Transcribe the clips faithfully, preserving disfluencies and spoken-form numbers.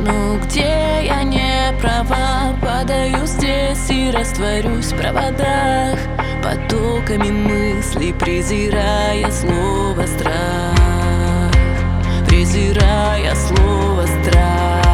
Ну где я не права, падаю здесь и растворюсь в проводах, потоками мыслей, презирая слово страх, презирая слово страх.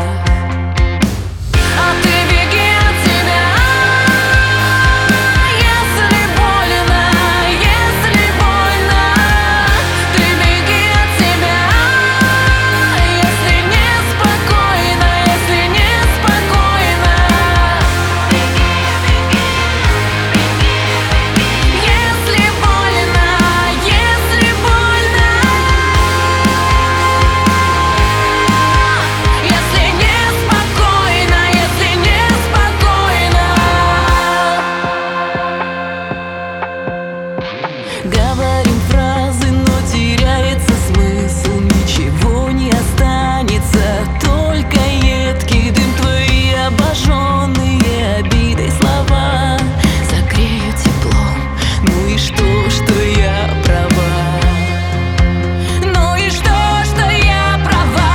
Говорим фразы, но теряется смысл, ничего не останется, только едкий дым. Твои обожженные обидой слова согреют теплом. Ну и что, что я права? Ну и что, что я права?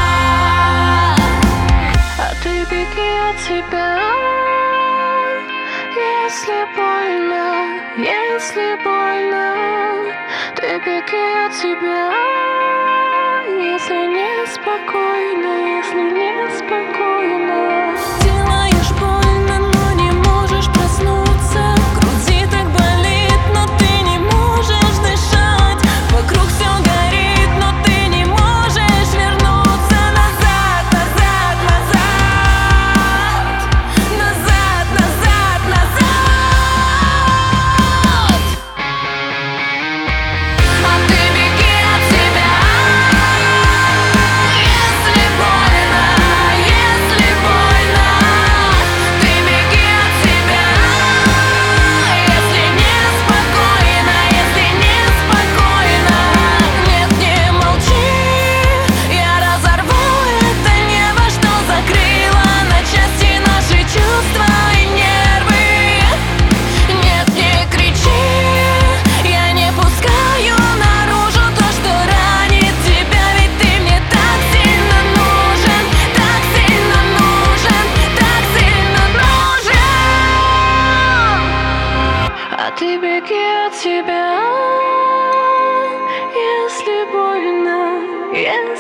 А ты беги от себя, если больно, если больно. Ты беги от себя, если неспокойно, если неспокойно. Делаешь больно, но не можешь проснуться. В груди так болит, но ты не можешь дышать. Вокруг все горит, но ты не можешь вернуться назад, назад, назад, назад, назад, назад. Ты беги от себя, если больно, если